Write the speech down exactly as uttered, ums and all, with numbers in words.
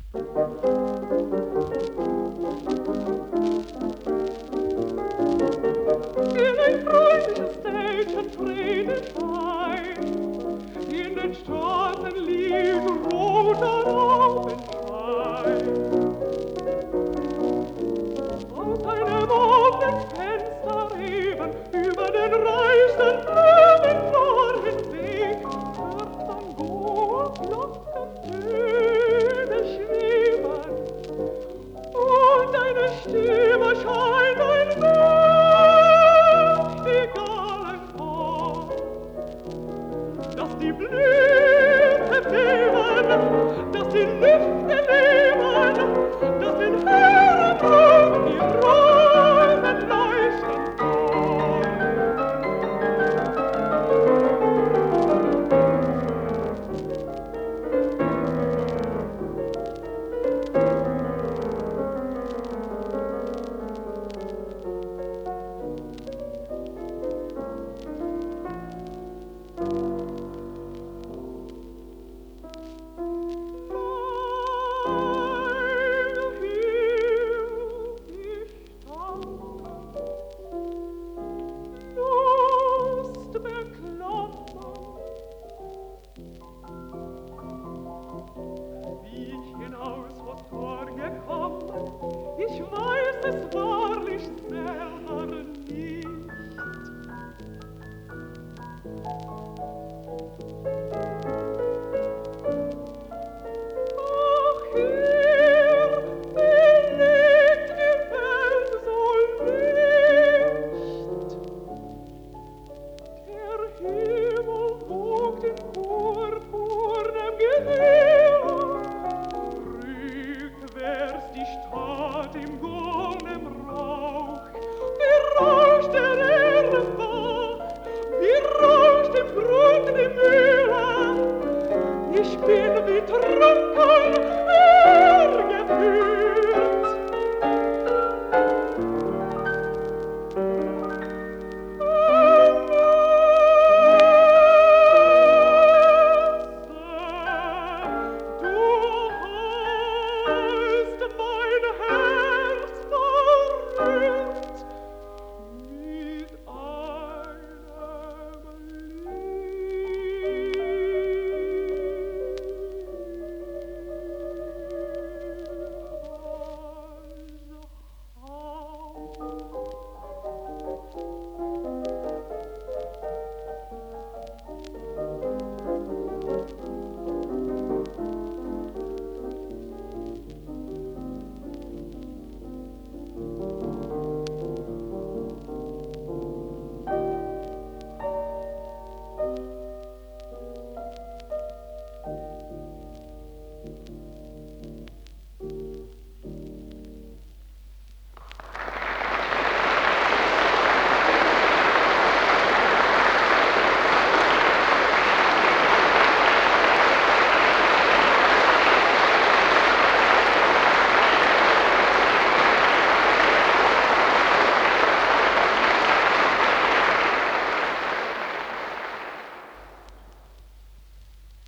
In ein freundliches Städtchen Friedenstein, in den Straßen liegt roter Raubenschein. Aus einem offenen Fenster eben über den reichsten Blumenfloren Weg hört man hohe Glockentöne schweben und eine Stimme scheint ein Nachtigallen vor, dass die Blüten leben, dass die Lüfte leben, dass den Herren die Rosen leuchten vor. Ich weiß es wahrlich selber nicht. Ach, hier belegt die Welt so licht. Der Himmel wogt in purpurnem Gewirr, rückwärts die Stadt